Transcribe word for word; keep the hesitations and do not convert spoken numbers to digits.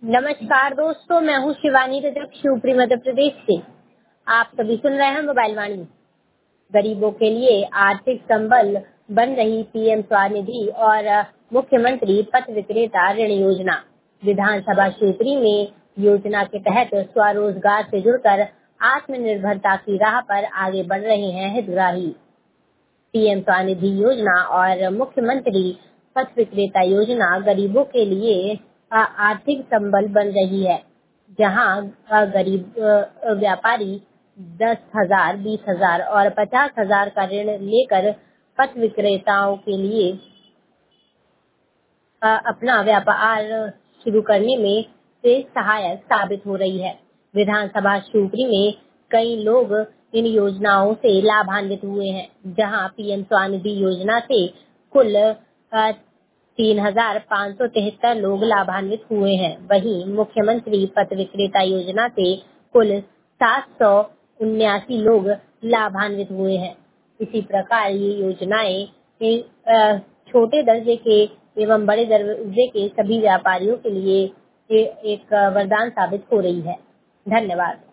नमस्कार दोस्तों, मैं हूँ शिवानी रजक, शिवपुरी मध्य प्रदेश से। आप सभी सुन रहे हैं मोबाइल वाणी। गरीबों के लिए आर्थिक संबल बन रही पीएम स्वनिधि और मुख्यमंत्री पथ विक्रेता ऋण योजना। विधानसभा शिवपुरी में योजना के तहत स्वरोजगार से जुड़कर आत्मनिर्भरता की राह पर आगे बढ़ रहे हैं हितग्राही। पीएम स्वनिधि योजना और मुख्यमंत्री पथ विक्रेता योजना गरीबों के लिए आर्थिक संबल बन रही है, जहां गरीब व्यापारी दस हजार, बीस हजार और पचास हजार का ऋण लेकर पथ विक्रेताओं के लिए अपना व्यापार शुरू करने में से सहायक साबित हो रही है। विधानसभा शिवपुरी में कई लोग इन योजनाओं से लाभान्वित हुए हैं, जहां पीएम स्वनिधि योजना से कुल तीन हजार पाँच सौ तिहत्तर लोग लाभान्वित हुए हैं। वहीं मुख्यमंत्री पथ विक्रेता योजना से कुल सात सौ उन्यासी लोग लाभान्वित हुए हैं। इसी प्रकार ये योजनाएं छोटे दर्जे के एवं बड़े दर्जे के सभी व्यापारियों के लिए एक वरदान साबित हो रही है। धन्यवाद।